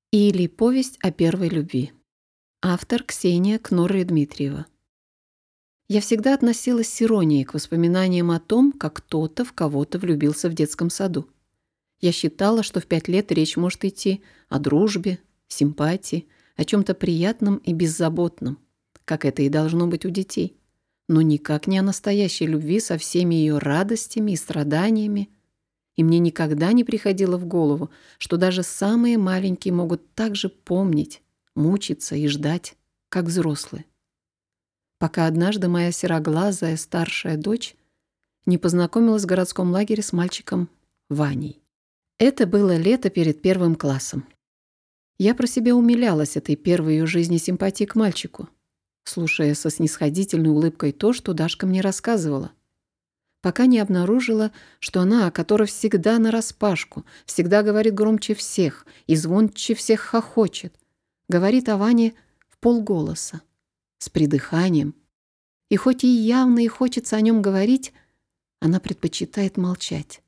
Или повесть о первой любви. Автор Ксения Кнорре-Дмитриева. Я всегда относилась с иронией к воспоминаниям о том, как кто-то в кого-то влюбился в детском саду. Я считала, что в 5 лет речь может идти о дружбе, симпатии, о чем-то приятном и беззаботном, как это и должно быть у детей, но никак не о настоящей любви со всеми ее радостями и страданиями. И мне никогда не приходило в голову, что даже самые маленькие могут так же помнить, мучиться и ждать, как взрослые. Пока однажды моя сероглазая старшая дочь не познакомилась в городском лагере с мальчиком Ваней. Это было лето перед 1 классом. Я про себя умилялась этой первой ее жизни симпатии к мальчику, слушая со снисходительной улыбкой то, что Дашка мне рассказывала, пока не обнаружила, что она, которая всегда нараспашку, всегда говорит громче всех и звонче всех хохочет, говорит о Ване вполголоса, с придыханием. И хоть ей явно и хочется о нем говорить, она предпочитает молчать.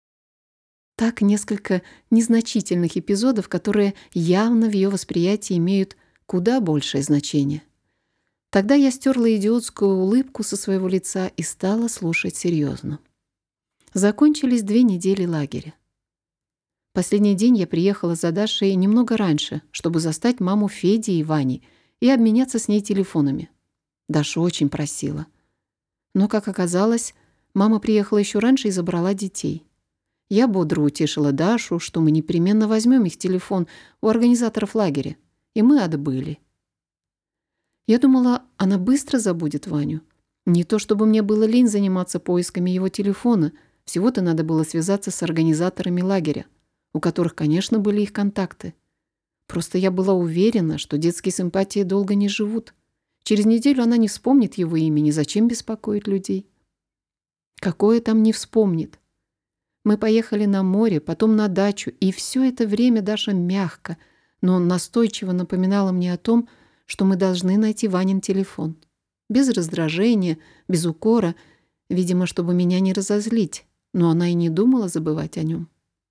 Так несколько незначительных эпизодов, которые явно в ее восприятии имеют куда большее значение. Тогда я стерла идиотскую улыбку со своего лица и стала слушать серьезно. Закончились 2 недели лагеря. Последний день я приехала за Дашей немного раньше, чтобы застать маму Феди и Вани и обменяться с ней телефонами. Даша очень просила. Но, как оказалось, мама приехала еще раньше и забрала детей. Я бодро утешила Дашу, что мы непременно возьмем их телефон у организаторов лагеря, и мы отбыли. Я думала, она быстро забудет Ваню. Не то чтобы мне было лень заниматься поисками его телефона, всего-то надо было связаться с организаторами лагеря, у которых, конечно, были их контакты. Просто я была уверена, что детские симпатии долго не живут. Через неделю она не вспомнит его имени, зачем беспокоить людей? Какое там не вспомнит? Мы поехали на море, потом на дачу, и все это время Даша мягко, но настойчиво напоминала мне о том, что мы должны найти Ванин телефон. Без раздражения, без укора, видимо, чтобы меня не разозлить, но она и не думала забывать о нем.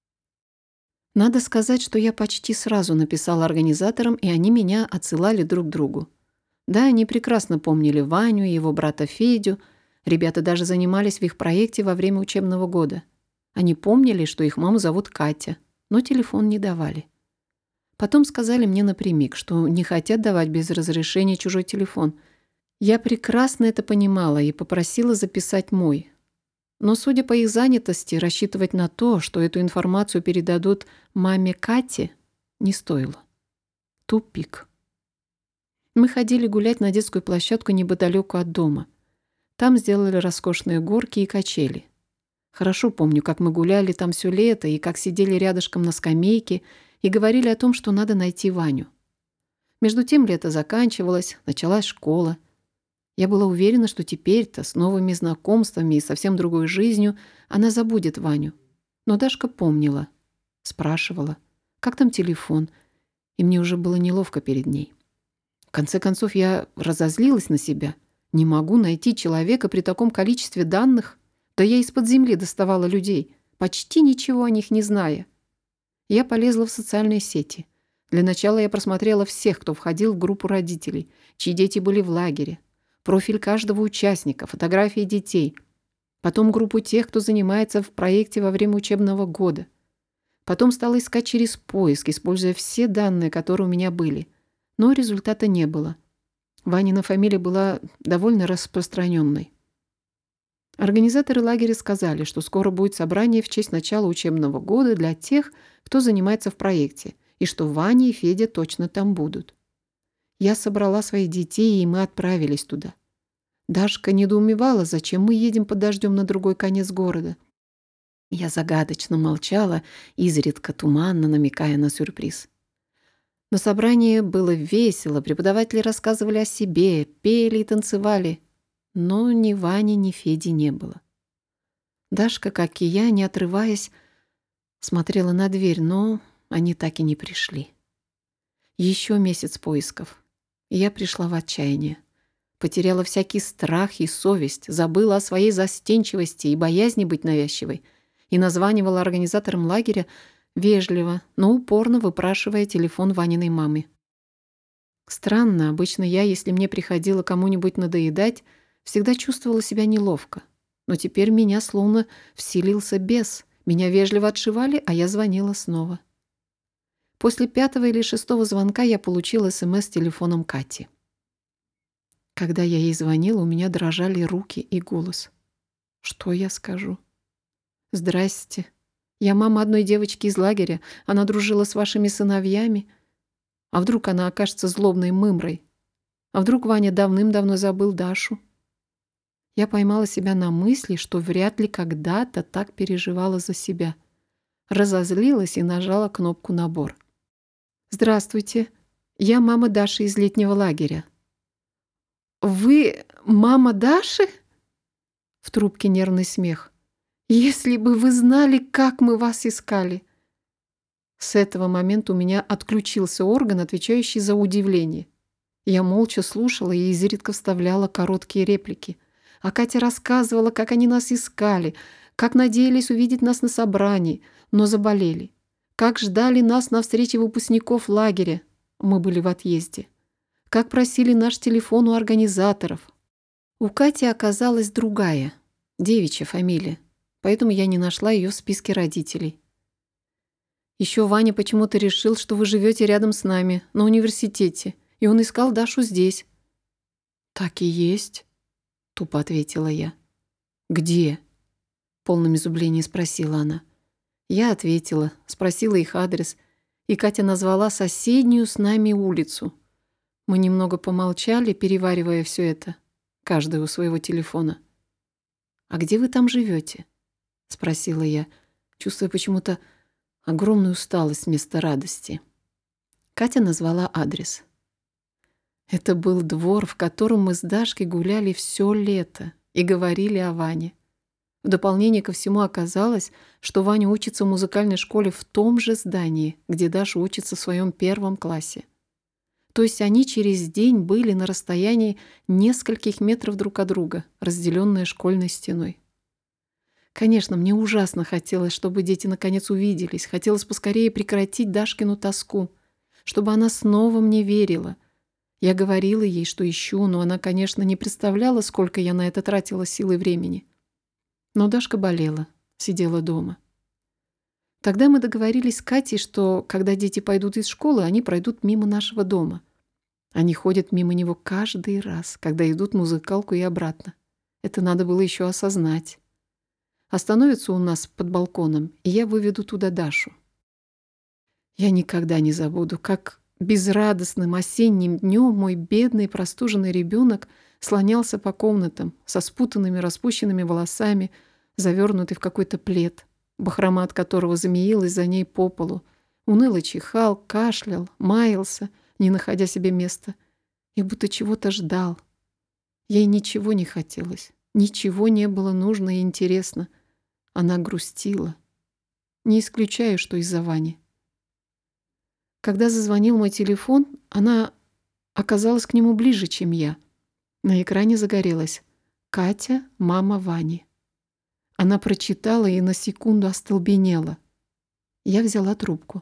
Надо сказать, что я почти сразу написала организаторам, и они меня отсылали друг к другу. Да, они прекрасно помнили Ваню и его брата Федю, ребята даже занимались в их проекте во время учебного года. Они помнили, что их маму зовут Катя, но телефон не давали. Потом сказали мне напрямик, что не хотят давать без разрешения чужой телефон. Я прекрасно это понимала и попросила записать мой. Но, судя по их занятости, рассчитывать на то, что эту информацию передадут маме Кате, не стоило. Тупик. Мы ходили гулять на детскую площадку неподалеку от дома. Там сделали роскошные горки и качели. Хорошо помню, как мы гуляли там все лето и как сидели рядышком на скамейке и говорили о том, что надо найти Ваню. Между тем лето заканчивалось, началась школа. Я была уверена, что теперь-то с новыми знакомствами и совсем другой жизнью она забудет Ваню. Но Дашка помнила, спрашивала, как там телефон, и мне уже было неловко перед ней. В конце концов, я разозлилась на себя. Не могу найти человека при таком количестве данных. Да я из-под земли доставала людей, почти ничего о них не зная. Я полезла в социальные сети. Для начала я просмотрела всех, кто входил в группу родителей, чьи дети были в лагере, профиль каждого участника, фотографии детей, потом группу тех, кто занимается в проекте во время учебного года. Потом стала искать через поиск, используя все данные, которые у меня были. Но результата не было. Ванина фамилия была довольно распространенной. Организаторы лагеря сказали, что скоро будет собрание в честь начала учебного года для тех, кто занимается в проекте, и что Ваня и Федя точно там будут. Я собрала своих детей, и мы отправились туда. Дашка недоумевала, зачем мы едем под дождем на другой конец города. Я загадочно молчала, изредка туманно намекая на сюрприз. На собрании было весело, преподаватели рассказывали о себе, пели и танцевали. Но ни Вани, ни Феди не было. Дашка, как и я, не отрываясь, смотрела на дверь, но они так и не пришли. Еще месяц поисков, и я пришла в отчаяние. Потеряла всякий страх и совесть, забыла о своей застенчивости и боязни быть навязчивой и названивала организаторам лагеря, вежливо, но упорно выпрашивая телефон Ваниной мамы. Странно, обычно я, если мне приходило кому-нибудь надоедать, всегда чувствовала себя неловко. Но теперь в меня словно вселился бес. Меня вежливо отшивали, а я звонила снова. После 5-го или 6-го звонка я получила СМС с телефоном Кати. Когда я ей звонила, у меня дрожали руки и голос. Что я скажу? «Здрасте. Я мама одной девочки из лагеря. Она дружила с вашими сыновьями. А вдруг она окажется злобной мымрой? А вдруг Ваня давным-давно забыл Дашу?» Я поймала себя на мысли, что вряд ли когда-то так переживала за себя. Разозлилась и нажала кнопку «Набор». «Здравствуйте. Я мама Даши из летнего лагеря». «Вы мама Даши?» В трубке нервный смех. «Если бы вы знали, как мы вас искали!» С этого момента у меня отключился орган, отвечающий за удивление. Я молча слушала и изредка вставляла короткие реплики. А Катя рассказывала, как они нас искали, как надеялись увидеть нас на собрании, но заболели, как ждали нас на встрече выпускников лагеря, мы были в отъезде, как просили наш телефон у организаторов. У Кати оказалась другая, девичья фамилия, поэтому я не нашла ее в списке родителей. Еще Ваня почему-то решил, что вы живете рядом с нами, на университете, и он искал Дашу здесь. «Так и есть», — тупо ответила я. «Где?» — в полном изумлении спросила она. Я ответила, спросила их адрес, и Катя назвала соседнюю с нами улицу. Мы немного помолчали, переваривая все это, каждый у своего телефона. «А где вы там живете?» — спросила я, чувствуя почему-то огромную усталость вместо радости. Катя назвала адрес. Это был двор, в котором мы с Дашкой гуляли все лето и говорили о Ване. В дополнение ко всему оказалось, что Ваня учится в музыкальной школе в том же здании, где Даша учится в своем 1 классе. То есть они через день были на расстоянии нескольких метров друг от друга, разделенные школьной стеной. Конечно, мне ужасно хотелось, чтобы дети наконец увиделись, хотелось поскорее прекратить Дашкину тоску, чтобы она снова мне верила. Я говорила ей, что ищу, но она, конечно, не представляла, сколько я на это тратила сил и времени. Но Дашка болела, сидела дома. Тогда мы договорились с Катей, что, когда дети пойдут из школы, они пройдут мимо нашего дома. Они ходят мимо него каждый раз, когда идут в музыкалку и обратно. Это надо было еще осознать. Остановятся у нас под балконом, и я выведу туда Дашу. Я никогда не забуду, как безрадостным осенним днем мой бедный простуженный ребенок слонялся по комнатам со спутанными распущенными волосами, завернутый в какой-то плед, бахрома от которого змеилась за ней по полу, уныло чихал, кашлял, маялся, не находя себе места, и будто чего-то ждал. Ей ничего не хотелось, ничего не было нужно и интересно. Она грустила. Не исключаю, что из-за Вани. Когда зазвонил мой телефон, она оказалась к нему ближе, чем я. На экране загорелась «Катя, мама Вани». Она прочитала и на секунду остолбенела. Я взяла трубку.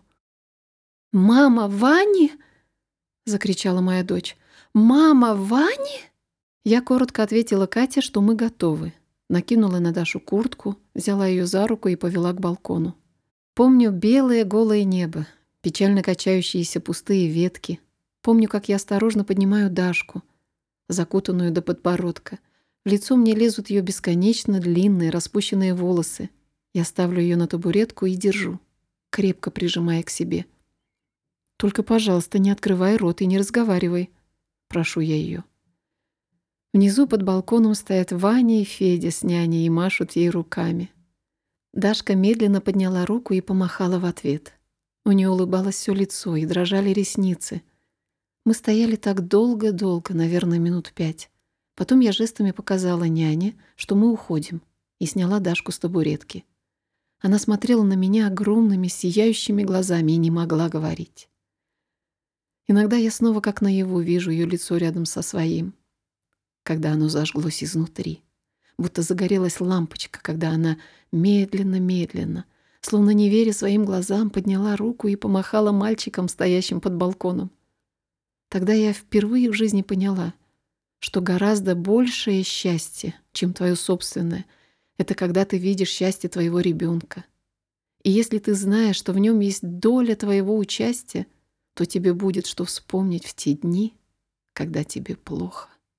«Мама Вани?» — закричала моя дочь. «Мама Вани?» Я коротко ответила Кате, что мы готовы. Накинула на Дашу куртку, взяла ее за руку и повела к балкону. Помню белое голое небо, печально качающиеся пустые ветки. Помню, как я осторожно поднимаю Дашку, закутанную до подбородка. В лицо мне лезут ее бесконечно длинные распущенные волосы. Я ставлю ее на табуретку и держу, крепко прижимая к себе. «Только, пожалуйста, не открывай рот и не разговаривай», — прошу я ее. Внизу под балконом стоят Ваня и Федя с няней и машут ей руками. Дашка медленно подняла руку и помахала в ответ. У нее улыбалось все лицо и дрожали ресницы. Мы стояли так долго-долго, наверное, минут 5. Потом я жестами показала няне, что мы уходим, и сняла Дашку с табуретки. Она смотрела на меня огромными сияющими глазами и не могла говорить. Иногда я снова как наяву вижу ее лицо рядом со своим, когда оно зажглось изнутри, будто загорелась лампочка, когда она медленно-медленно, Словно не веря своим глазам, подняла руку и помахала мальчикам, стоящим под балконом. Тогда я впервые в жизни поняла, что гораздо большее счастье, чем твое собственное, это когда ты видишь счастье твоего ребенка. И если ты знаешь, что в нем есть доля твоего участия, то тебе будет что вспомнить в те дни, когда тебе плохо.